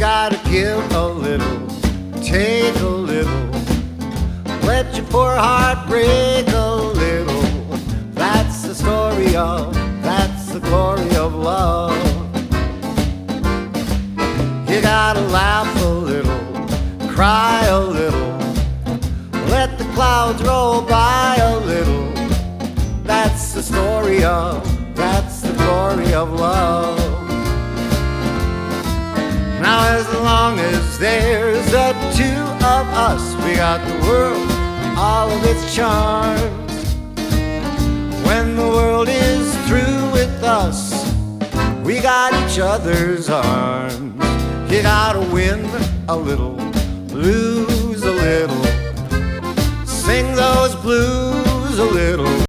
gotta give a little, take a little, let your poor heart break a little. That's the story of, that's the glory of love. You gotta laugh a little, cry a little, let the clouds roll by a little. That's the story of, that's the glory of love. Now as long as there's the two of us, we got the world, all of its charms. When the world is through with us, we got each other's arms. You gotta win a little, lose a little, sing those blues a little.